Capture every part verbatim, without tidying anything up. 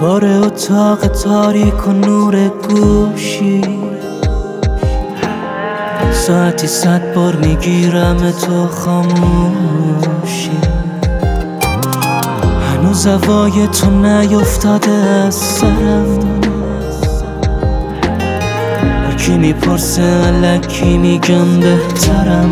دوباره اتاق تاریک و نور گوشی، ساعتی صد بار میگیرم تو خاموشی. هنوز هوای تو نیفتاده از سرم، هرکی میپرسه الکی میگم بهترم.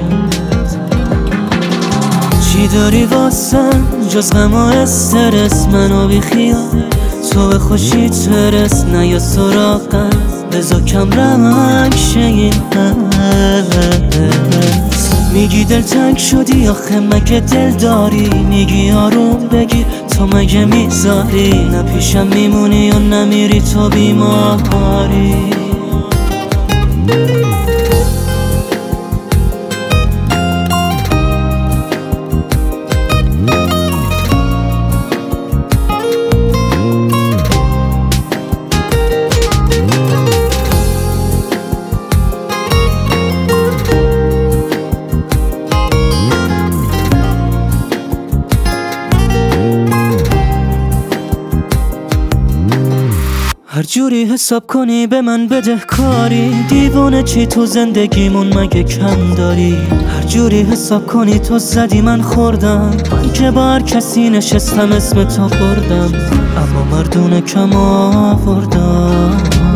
چی داری واسم جز غم و استرس؟ منو بی خیال تو به خوشیت برس، نیا سراغم بذار کم رنگ شه این حس. میگی دل تنگ شدی آخه مگه دل داری؟ میگی آروم بگیر تو مگه میذاری؟ نه پیشم میمونی یا نمیری تو بیماری؟ هر جوری حساب کنی به من بده کاری، دیوانه چی تو زندگیمون مگه کم داری؟ هر جوری حساب کنی تو زدی من خوردم، من که با هر کسی نشستم اسم تو بردم، اما مردونه کم آوردم.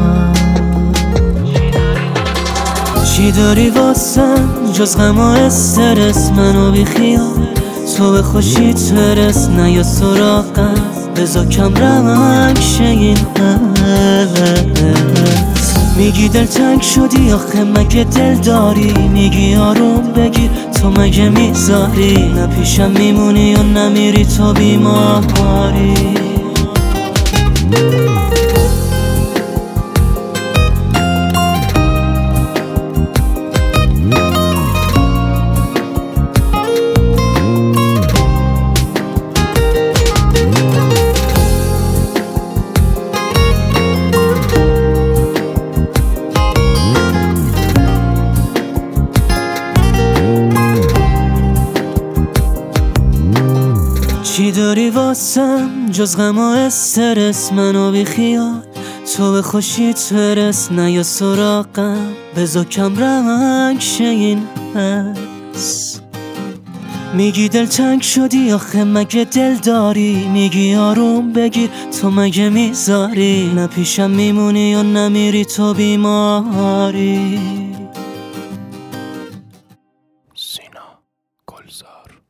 چی داری واسم جز غم و استرس؟ منو بی خیال تو به خوشیت برس، نیا سراغم بذار کم رنگ شه این حس. میگی دل تنگ شدی آخه مگه دل داری؟ میگی آروم بگیر تو مگه میذاری؟ نه پیشم میمونی یا نمیری تو بیماری؟ چی داری واسم جز غم و استرس؟ منو بی خیال تو به خوشیت برس، نیا سراغم بذار کم رنگ شه این حس. میگی دل تنگ شدی آخه مگه دل داری؟ میگی آروم بگیر تو مگه میذاری؟ نه پیشم میمونی یا نمیری تو بیماری؟ سینا گلزار.